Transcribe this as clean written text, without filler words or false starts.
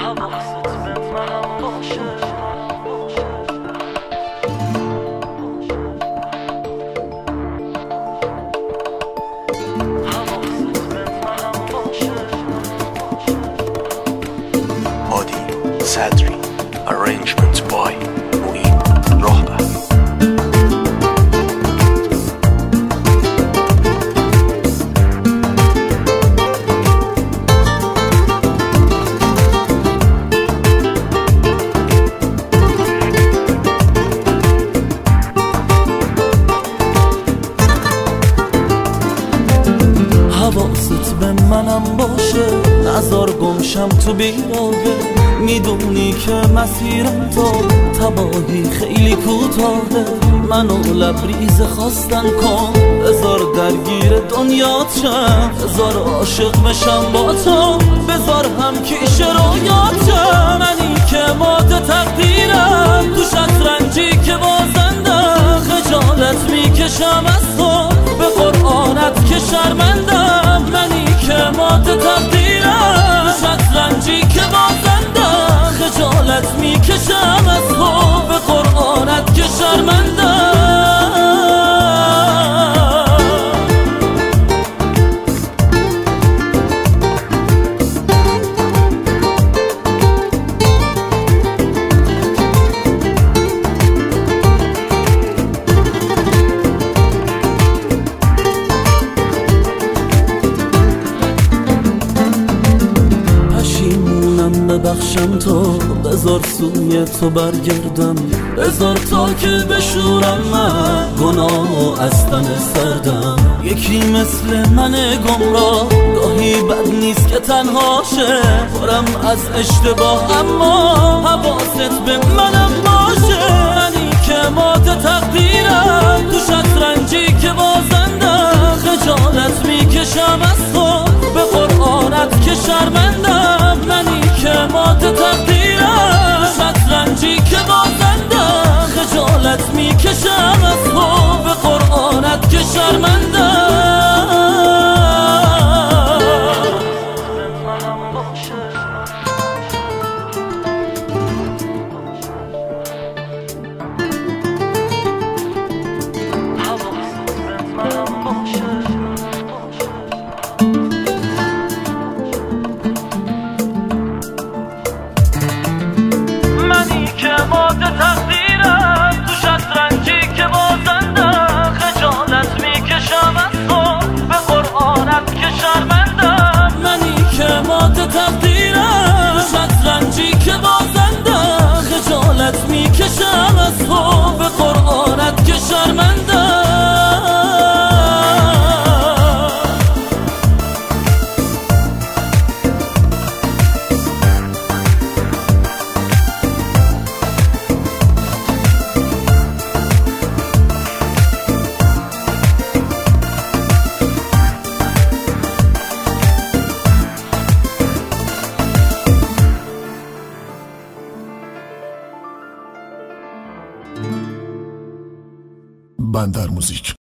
حواست به منم باشه. هادی صدری Arrangement by معین راهبر. حواست به منم باشه، نزار گمشم تو بیراهه. میدونی که مسیرم تا تباهی خیلی کوتاهه. منو لبریز خواستن کن، بذار درگیر دنیات شم، بذار عاشق بشم با تو، بذار هم کیش رویات شم. منی که مات تقدیرم، تو شطرنجی که بازندم، خجالت میکشم از تو، به قرآنت که شرمندم. منی که مات تقدیرم، تو شطرنجی که بازندم، خجالت میکشم از تو، به قرآنت که شرمندم. ببخشم تو، بذار سوی تو برگردم، بذار تا که بشورم من گناه و از تن سردم. یکی مثل من گمراه گاهی بد نیست که تنهاشه، پرم از اشتباه اما حواست به منم باشه. منی که مات تقدیرم، تو شطرنجی که بازندم، خجالت میکشم از تو، به قرآنت که شرمندم. منی که مات تقدیرم، شطرنجی که بازندم، خجالت میکشم از تو، به قرآنت که شرمندم. مات تقدیرم، تو شطرنجی که بازندم، خجالت میکشم از تو، به قرآنت که شرمندم. منی که مات تقدیرم، تو شطرنجی که بازندم، خجالت میکشم از تو، به قرآنت که شرمندم. بندر موزیک